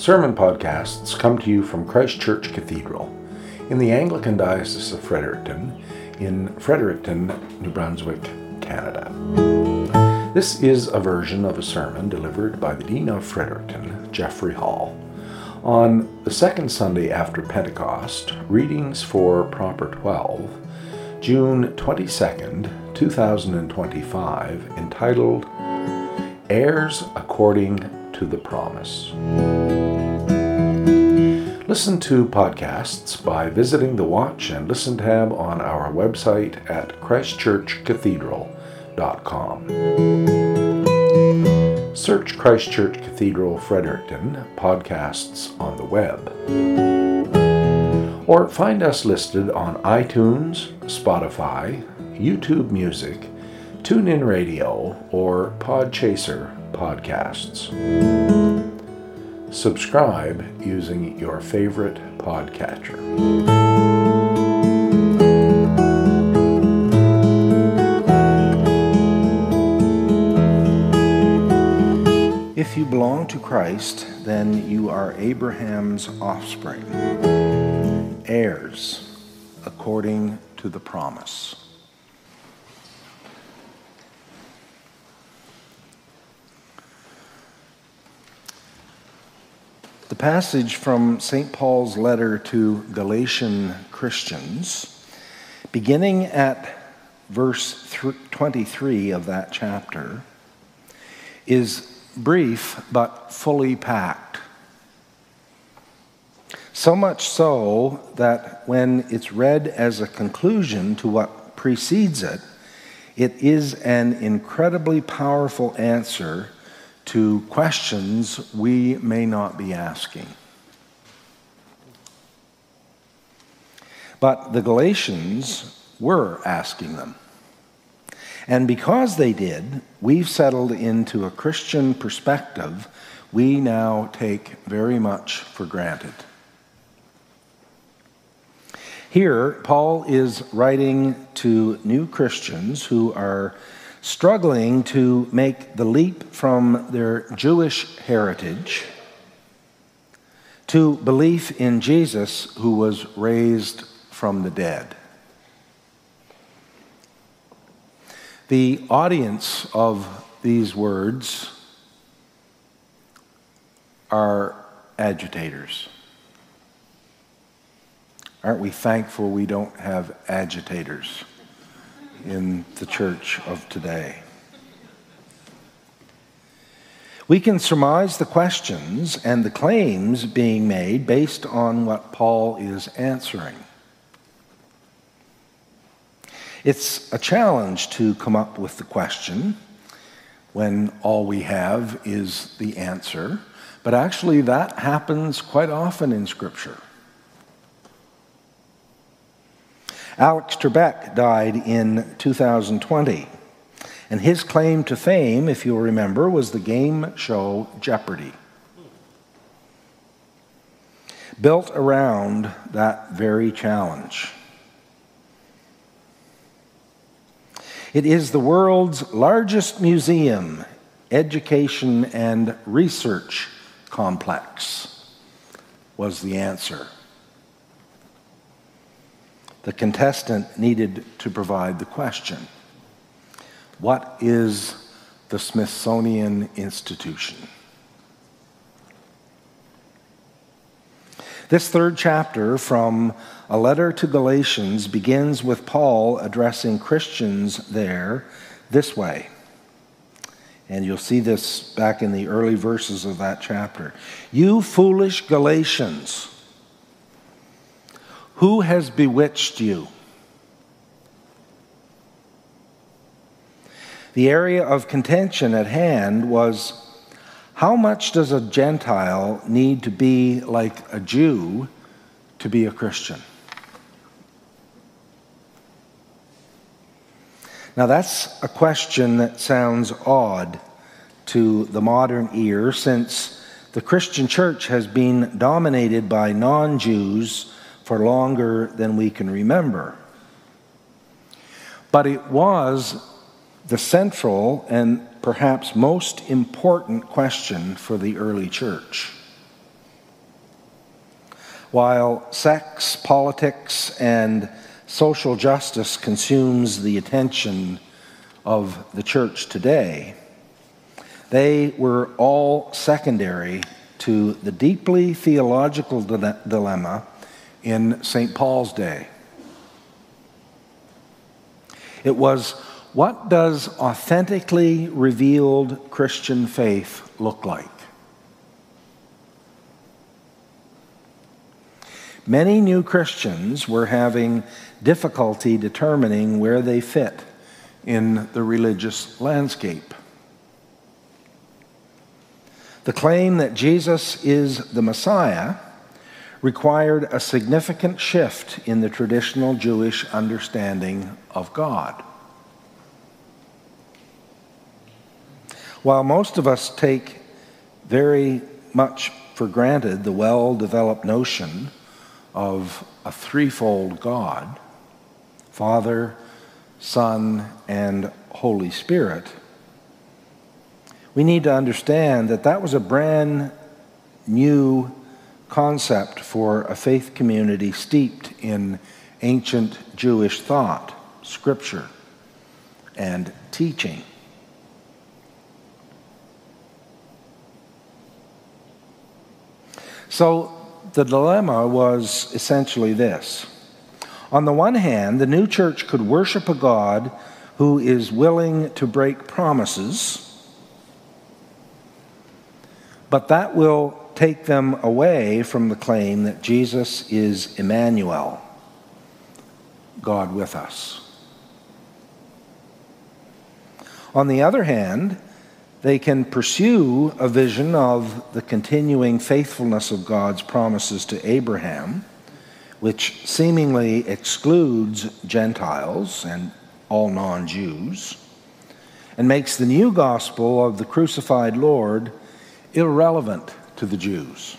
Sermon podcasts come to you from Christ Church Cathedral in the Anglican Diocese of Fredericton in Fredericton, New Brunswick, Canada. This is a version of a sermon delivered by the Dean of Fredericton, Jeffrey Hall, on the second Sunday after Pentecost, readings for Proper 12, June 22nd, 2025, entitled Heirs According to the Promise. Listen to podcasts by visiting the Watch and Listen tab on our website at christchurchcathedral.com. Search Christ Church Cathedral Fredericton podcasts on the web. Or find us listed on iTunes, Spotify, YouTube Music, TuneIn Radio, or Podchaser podcasts. Subscribe using your favorite podcatcher. If you belong to Christ, then you are Abraham's offspring, heirs according to the promise. The passage from St. Paul's letter to Galatian Christians, beginning at verse 23 of that chapter, is brief but fully packed. So much so that when it's read as a conclusion to what precedes it, it is an incredibly powerful answer to questions we may not be asking. But the Galatians were asking them. And because they did, we've settled into a Christian perspective we now take very much for granted. Here, Paul is writing to new Christians who are struggling to make the leap from their Jewish heritage to belief in Jesus, who was raised from the dead. The audience of these words are agitators. Aren't we thankful we don't have agitators in the church of today? We can surmise the questions and the claims being made based on what Paul is answering. It's a challenge to come up with the question when all we have is the answer, but actually that happens quite often in Scripture. Alex Trebek died in 2020, and his claim to fame, if you'll remember, was the game show Jeopardy! Built around that very challenge. It is the world's largest museum, education, and research complex, was the answer. The contestant needed to provide the question. What is the Smithsonian Institution? This third chapter from a letter to Galatians begins with Paul addressing Christians there this way. And you'll see this back in the early verses of that chapter. You foolish Galatians, who has bewitched you? The area of contention at hand was, how much does a Gentile need to be like a Jew to be a Christian? Now that's a question that sounds odd to the modern ear, since the Christian church has been dominated by non-Jews for longer than we can remember. But it was the central and perhaps most important question for the early church. While sex, politics, and social justice consumes the attention of the church today, they were all secondary to the deeply theological dilemma in St. Paul's day. It was, what does authentically revealed Christian faith look like? Many new Christians were having difficulty determining where they fit in the religious landscape. The claim that Jesus is the Messiah required a significant shift in the traditional Jewish understanding of God. While most of us take very much for granted the well-developed notion of a threefold God, Father, Son, and Holy Spirit, we need to understand that that was a brand new concept for a faith community steeped in ancient Jewish thought, scripture, and teaching. So the dilemma was essentially this. On the one hand, the new church could worship a God who is willing to break promises, but that will take them away from the claim that Jesus is Emmanuel, God with us. On the other hand, they can pursue a vision of the continuing faithfulness of God's promises to Abraham, which seemingly excludes Gentiles and all non-Jews, and makes the new gospel of the crucified Lord irrelevant to the Jews.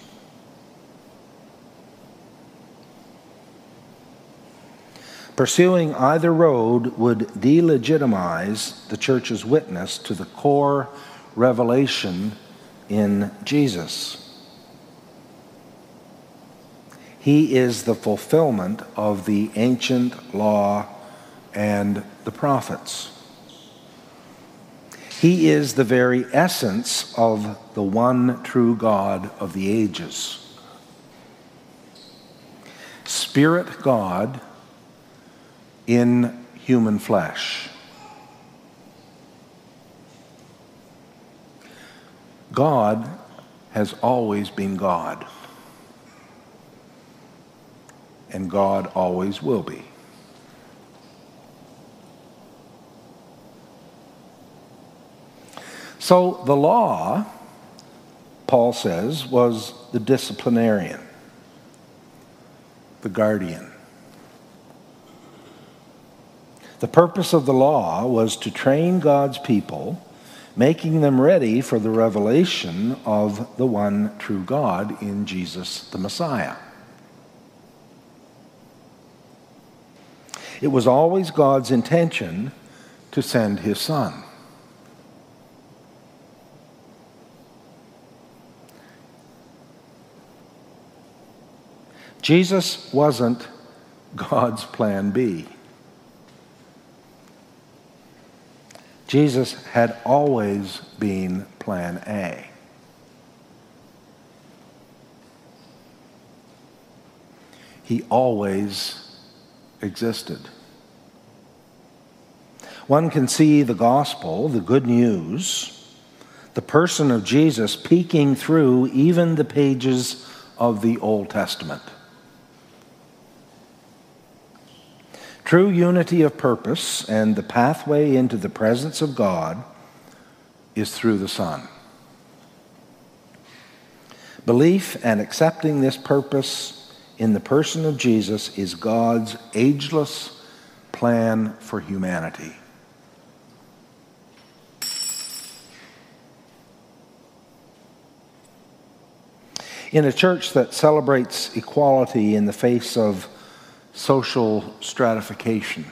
Pursuing either road would delegitimize the church's witness to the core revelation in Jesus. He is the fulfillment of the ancient law and the prophets. He is the very essence of the one true God of the ages. Spirit God in human flesh. God has always been God, and God always will be. So the law, Paul says, was the disciplinarian, the guardian. The purpose of the law was to train God's people, making them ready for the revelation of the one true God in Jesus the Messiah. It was always God's intention to send his Son. Jesus wasn't God's plan B. Jesus had always been plan A. He always existed. One can see the gospel, the good news, the person of Jesus peeking through even the pages of the Old Testament. True unity of purpose and the pathway into the presence of God is through the Son. Belief and accepting this purpose in the person of Jesus is God's ageless plan for humanity. In a church that celebrates equality in the face of social stratification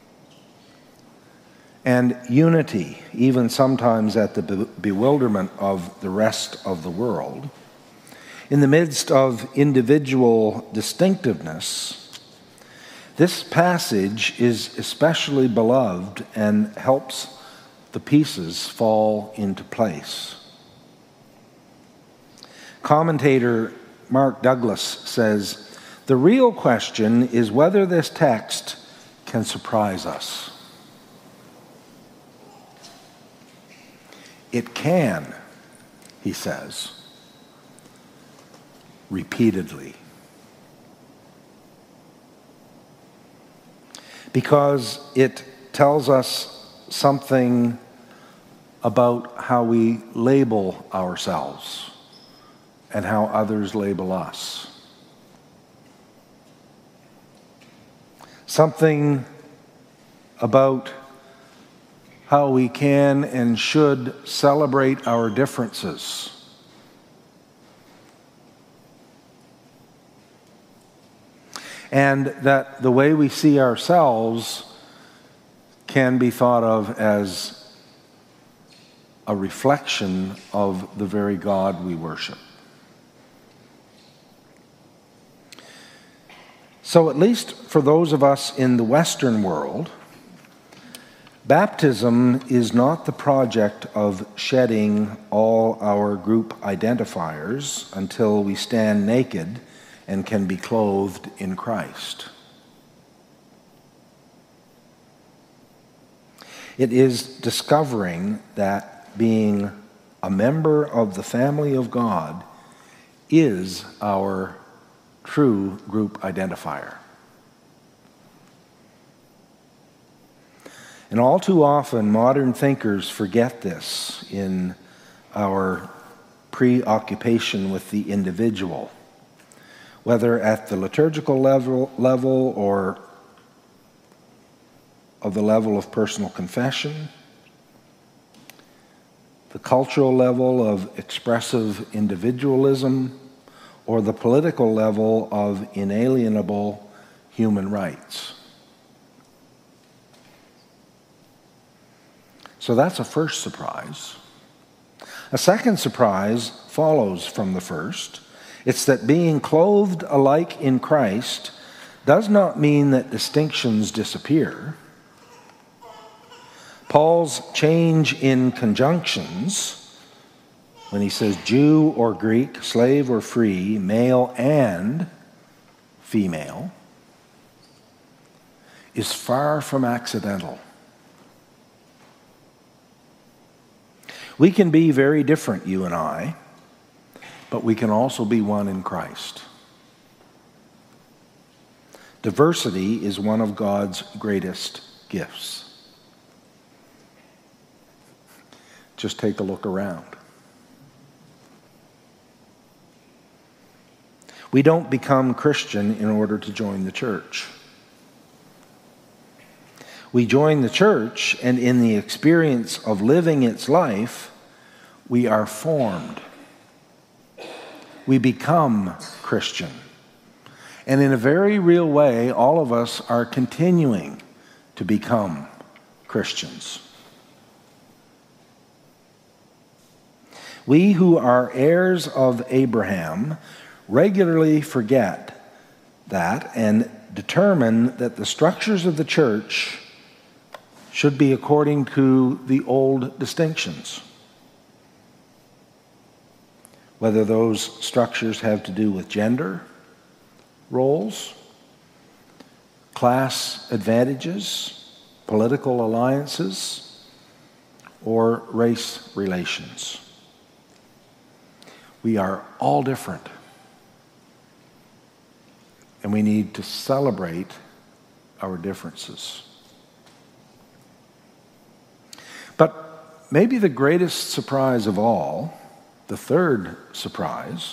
and unity, even sometimes at the bewilderment of the rest of the world, In the midst of individual distinctiveness, this passage is especially beloved and helps the pieces fall into place. Commentator Mark Douglas says, "The real question is whether this text can surprise us." It can, he says, repeatedly. Because it tells us something about how we label ourselves and how others label us. Something about how we can and should celebrate our differences. And that the way we see ourselves can be thought of as a reflection of the very God we worship. So, at least for those of us in the Western world, baptism is not the project of shedding all our group identifiers until we stand naked and can be clothed in Christ. It is discovering that being a member of the family of God is our true group identifier. And all too often, modern thinkers forget this in our preoccupation with the individual, whether at the liturgical level or of the level of personal confession, the cultural level of expressive individualism, or the political level of inalienable human rights. So that's a first surprise. A second surprise follows from the first. It's that being clothed alike in Christ does not mean that distinctions disappear. Paul's change in conjunctions, when he says Jew or Greek, slave or free, male and female, is far from accidental. We can be very different, you and I, but we can also be one in Christ. Diversity is one of God's greatest gifts. Just take a look around. We don't become Christian in order to join the church. We join the church, and in the experience of living its life, we are formed. We become Christian. And in a very real way, all of us are continuing to become Christians. We who are heirs of Abraham regularly forget that and determine that the structures of the church should be according to the old distinctions. Whether those structures have to do with gender roles, class advantages, political alliances, or race relations. We are all different. And we need to celebrate our differences. But maybe the greatest surprise of all, the third surprise,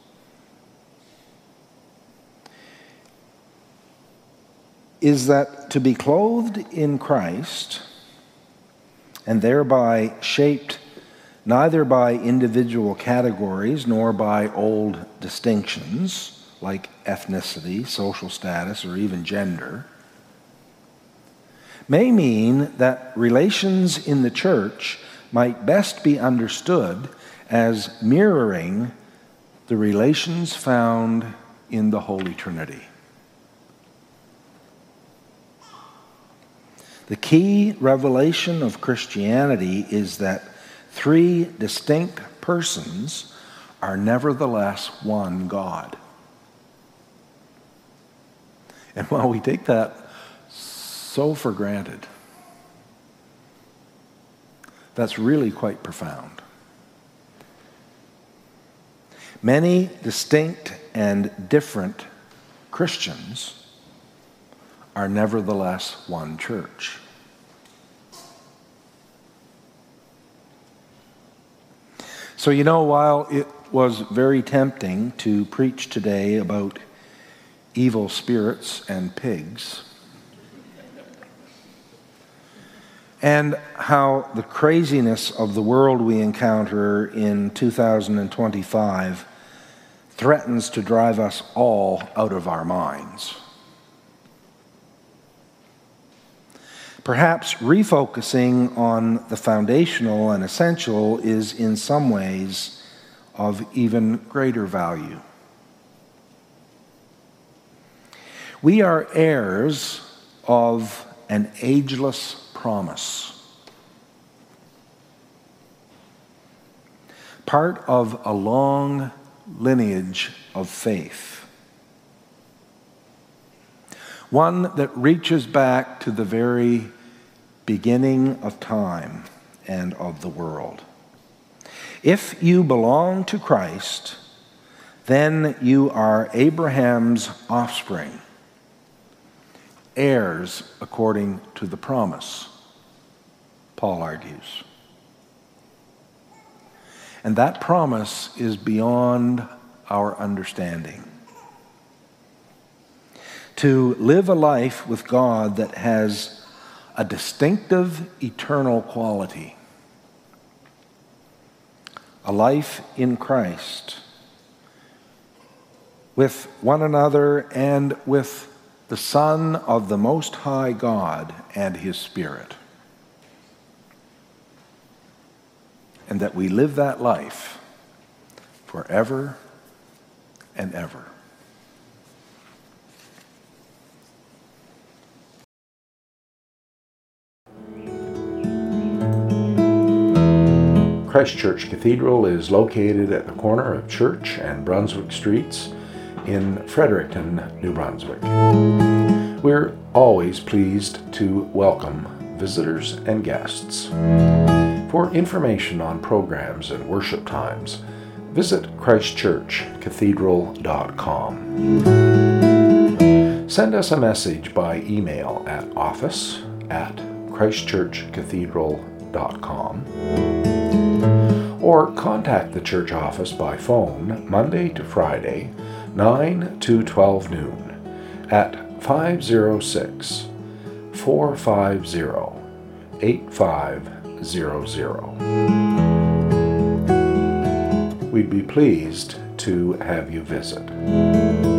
is that to be clothed in Christ and thereby shaped neither by individual categories nor by old distinctions like ethnicity, social status, or even gender, may mean that relations in the church might best be understood as mirroring the relations found in the Holy Trinity. The key revelation of Christianity is that three distinct persons are nevertheless one God. And while we take that so for granted, that's really quite profound. Many distinct and different Christians are nevertheless one church. So, while it was very tempting to preach today about evil spirits and pigs, and how the craziness of the world we encounter in 2025 threatens to drive us all out of our minds, perhaps refocusing on the foundational and essential is in some ways of even greater value. We are heirs of an ageless promise, part of a long lineage of faith, one that reaches back to the very beginning of time and of the world. If you belong to Christ, then you are Abraham's offspring, heirs according to the promise, Paul argues. And that promise is beyond our understanding. To live a life with God that has a distinctive eternal quality, a life in Christ, with one another and with the Son of the Most High God and His Spirit. And that we live that life forever and ever. Christ Church Cathedral is located at the corner of Church and Brunswick Streets in Fredericton, New Brunswick. We're always pleased to welcome visitors and guests. For information on programs and worship times, visit christchurchcathedral.com. Send us a message by email at office@christchurchcathedral.com or contact the church office by phone Monday to Friday, 9 to 12 noon at 506-450-8500. We'd be pleased to have you visit.